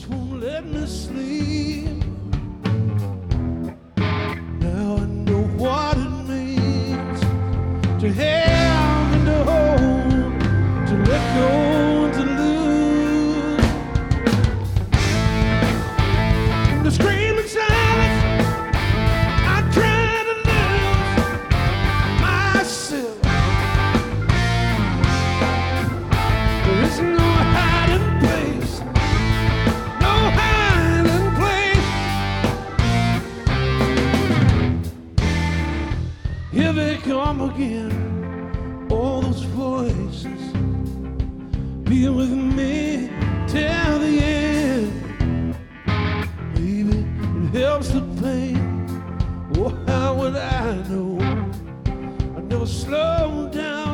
won't let me sleep. Now I know what it means to have and to hold, to let go and to lose. In the screaming silence, I try to lose myself. There is no hiding place, no hiding place. Here they come again, all those voices. Be with me till the end. Maybe it helps the pain. Oh, how would I know? I never slow down.